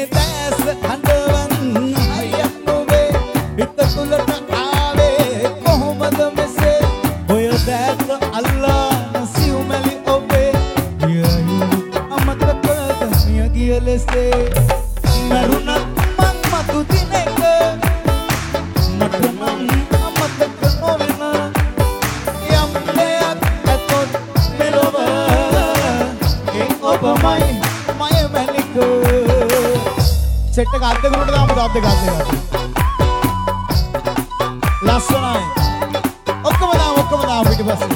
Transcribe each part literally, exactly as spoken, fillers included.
මේ දැස හඬවන් හයියක් ඔබේ හිත තුලට ආවේ කොහොමද මෙසේ ඔය දැස අල්ලා සිව්මැලි ඔබේ යයු අමතකද මිය ගිය ලෙසේ මරුණත් මං මතු දිනක මට නම් අමතක නොවෙන යම් දෙයක් ඇතොත් මෙලොව ඒ ඔබමයි මය මැනික සෙට් එක අද්ද කරුණට දාමු අද්ද ගන්න ලස්සනයි ඔක්කොම දාමු ඔක්කොම දාමු පිටිපස්සේ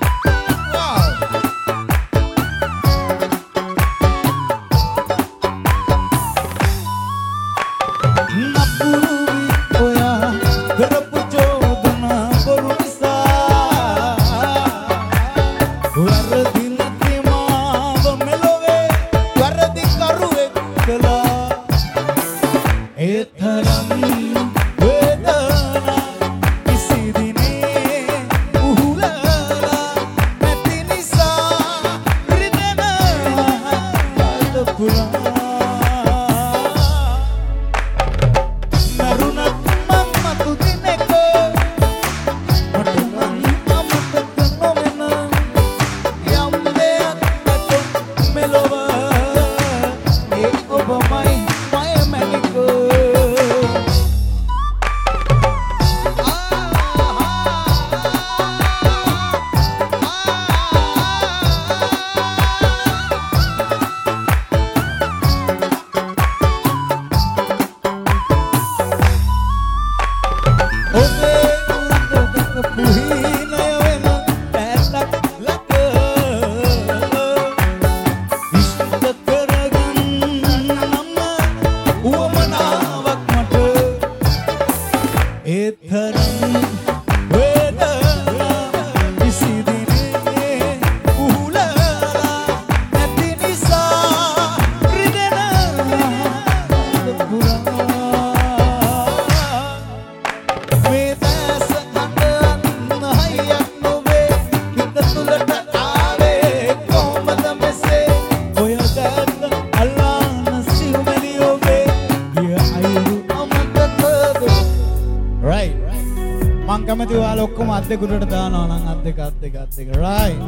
අද්දෙකුට දානවා නම් අද්දෙක අද්දෙක අද්දෙක right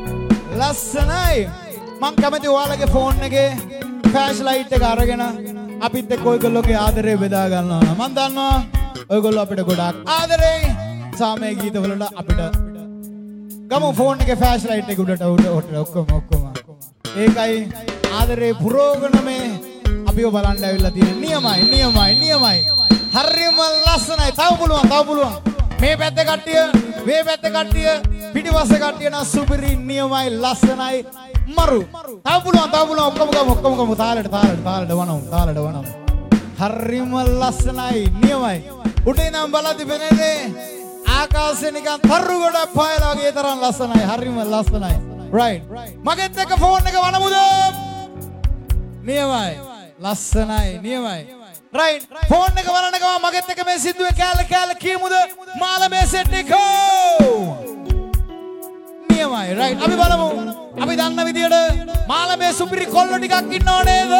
ලස්සනයි මං කැමති ඔයාලගේ ෆෝන් එකේ ෆ්ලෑෂ් ලයිට් එක අරගෙන අපිත් එක්ක ඔයගොල්ලෝගේ ආදරය බෙදා ගන්නවා නම් මං දන්නවා ඔයගොල්ලෝ අපිට ගොඩාක් ආදරේ සාමයේ ගීත වලට අපිට ගමු ෆෝන් එකේ ෆ්ලෑෂ් ලයිට් එක උඩට උඩට ඔක්කොම ඔක්කොම ඒකයි ආදරේ පුරෝගන මේ අපිව බලන්න ඇවිල්ලා තියෙන නියමයි නියමයි නියමයි හරිම ලස්සනයි තව පුළුවන් තව පුළුවන් මේ පැත්තේ කට්ටිය මේ පැත්තේ කට්ටිය පිටිපස්සේ කට්ටිය නම් සුපිරි නියමයි ලස්සනයි මරු තව පුළුවන් තව පුළුවන් ඔක්කොම ගමු ඔක්කොම ගමු තාලෙට තාලෙට තාලෙට වනමු තාලෙට වනමු හරිම ලස්සනයි නියමයි උඩේ නම් බලද්දි වෙන්නේ ආකාශේ නිකන් තරු ගොඩක් පායලා වගේ තරම් ලස්සනයි හරිම ලස්සනයි right මගෙත් එක්ක ෆෝන් එක වනමුද නියමයි ලස්සනයි නියමයි right ෆෝන් එක වරන ගම මගෙත් එක මේ සින්දුවේ කෑල්ල කෑල්ල කියමුද මාළමේ සෙට් එක නියමයි right අපි බලමු අපි දන්න විදියට මාළමේ සුපිරි කොල්ලෝ ටිකක් ඉන්නව නේද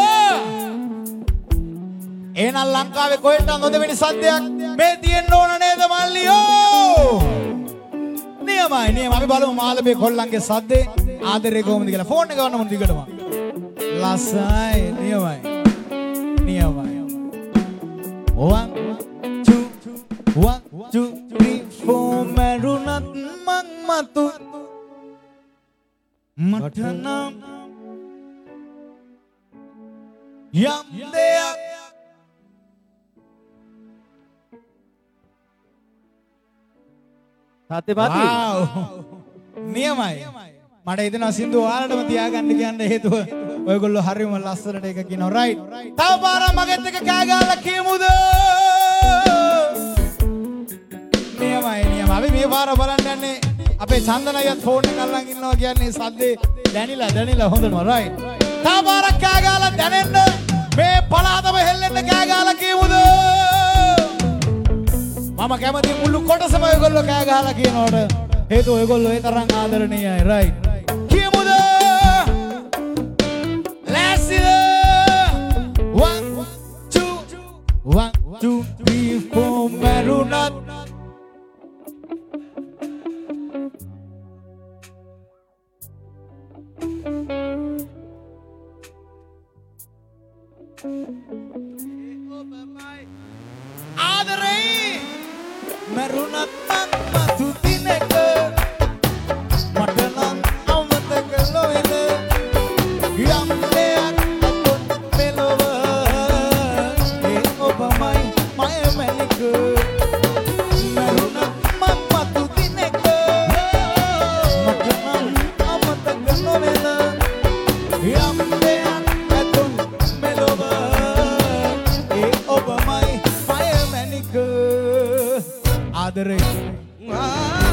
එහෙනම් ලංකාවේ කොහෙට නොදෙවෙනි සද්දයක් මේ තියෙන්න ඕන නේද මල්ලියෝ නියමයි නියම අපි බලමු මාළමේ කොල්ලන්ගේ සද්දේ ආදරේ කොහොමද කියලා ෆෝන් එක ගන්න මොන දිගටම ලස්සනයි නියමයි නියමයි One, two, one, two, three, four. Marunat mang matu matanam yam deyak Sate pati. Wow. Niyamai. මට හිතෙනවා සින්දු ඔයාලටම තියාගන්න කියන්න හේතුව ඔයගොල්ලෝ හරියම ලස්සනට එක කියනවා right තව පාරක් මගෙත් එක කෑ ගහලා කියමුද නියමයි නියම අපි මේ පාර බලන්න යන්නේ අපේ චන්දනයත් ෆෝන් එක අල්ලන් ඉන්නවා කියන්නේ සද්දේ දැනිලා දැනිලා හොඳම right තව පාරක් කෑ ගහලා දැනෙන්න මේ පලාතම හෙල්ලෙන්න කෑ ගහලා කියමුද මම කැමති මුළු කොටසම ඔයගොල්ලෝ කෑ ගහලා කියනකොට හේතුව ඔයගොල්ලෝ ඒ තරම් ආදරණීයයි right කියමුද Let's see one ආදරේ මරුණත් මතු දිනක මට නම් අමතක නොවන යම් දෙයක් අතොත් මෙලොව ඒ ඔබමයි මය මැනික මරුණත් මතු දිනක මට නම් අමතක නොවන යම් දෙයක් අතොත් මෙලොව ඒ ඔබමයි මය මැනික ආදරේ